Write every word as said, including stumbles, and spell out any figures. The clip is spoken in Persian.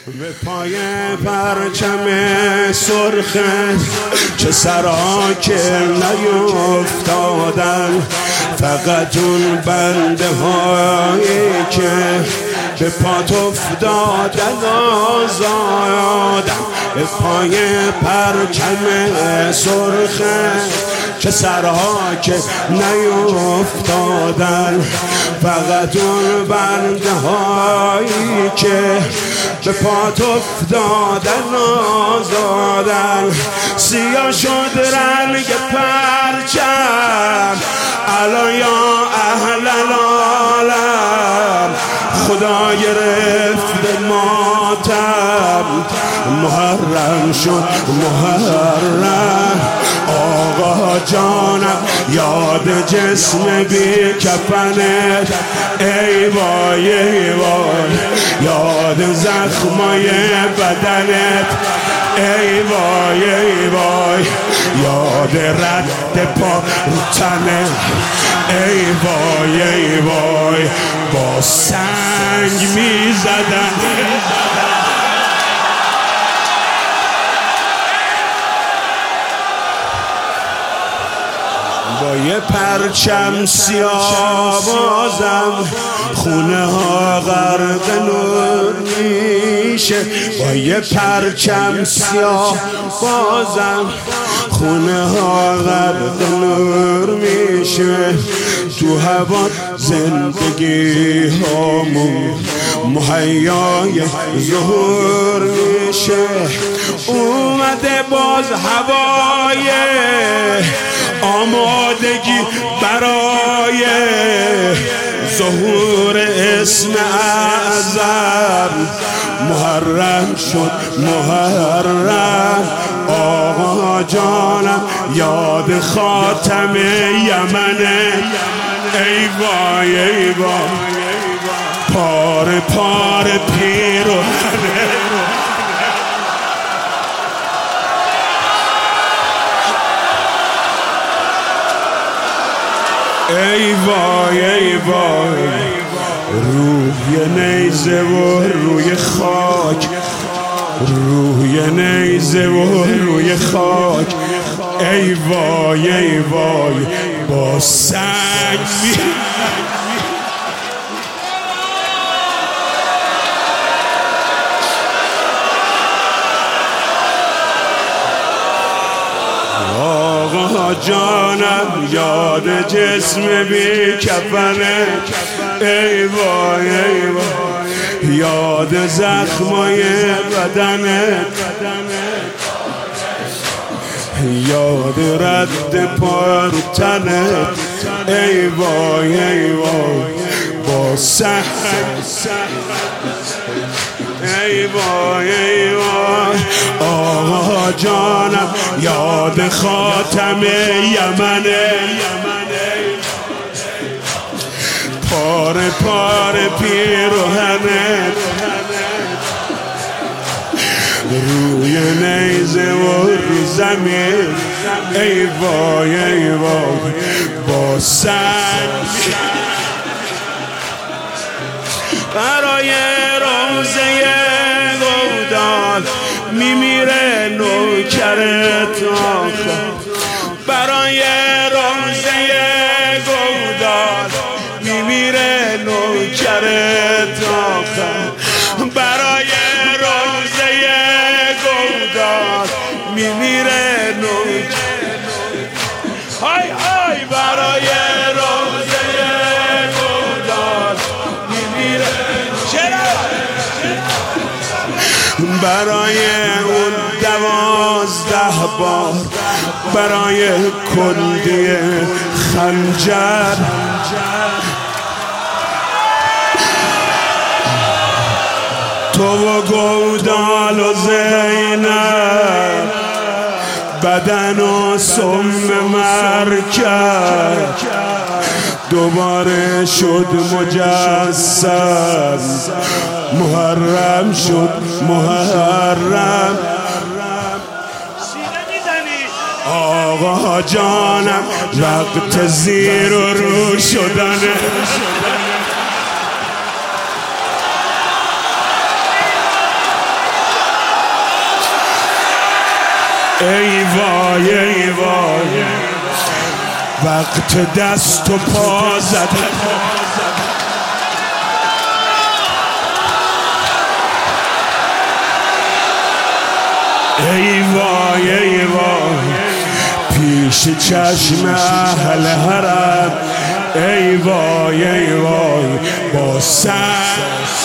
به پای پرچم سرخ چه سرا که نیفتادن، فقط اون بنده هایی که به پات افتادن آزادن. به پای پرچم سرخ چه سرها که نیفتادن، فقط اون بنده هایی که به پات افتادن آزادن. سیاه شد رنگ پرچم الان یا اهل العالم، خدا گرفت ماتم محرم شد محرم. آقا جانم یاد جسم بی کفنت، ای وای ای وای یاد زخمای بدنت، ای وای ای وای یاد رد پا رو تنت، ای وای ای وای با سنگ می زدن. با یه پرچم سیاه بازم خونه ها غرق نور میشه، با یه پرچم سیاه بازم خونه ها غرق نور میشه. تو هوا زندگی هامون مهیای ظهور میشه. اومده باز هوای آمادگی برای ظهور اسم اعظم. محرم شد محرم. آقا جانم یاد خاتم یمنه، ای وای ای وای پار پار پیرهنه. ای وای ای وای روی نیزه و روی خاک، روی نیزه و روی خاک، ای وای ای وای با سنگ می آقا جانم یاد جسم بی کفنه، ای وای ای وای یاد زخمای بدنه، یاد رد پا رو تنه، ای وای ای وای با سنگ، ای وای ای وای آقا جانم یاد خاتم یمنه، پار پار پیرهنه، روی نیزه و رو زمین، ای وای ای وای با سنگ برای روزه گودال میمیره نوکرت آخر، برای روزه گودال میمیره نوکرت آخر، برای روزه گودال میمیره نوکرت، های های برای روزه گودال میمیره، برای اون دوازده بار، برای کندی خنجر، تو و گودال و زینب بدن و سم مرکب، دوباره شد مجسم، محرم شد محرم. آقا جانم وقت زیر و رو شدنه، ای وای ای وای وقت دست و پا زدن ای وای ای وای پیش چشم اهل حرم ای وای ای وای با سر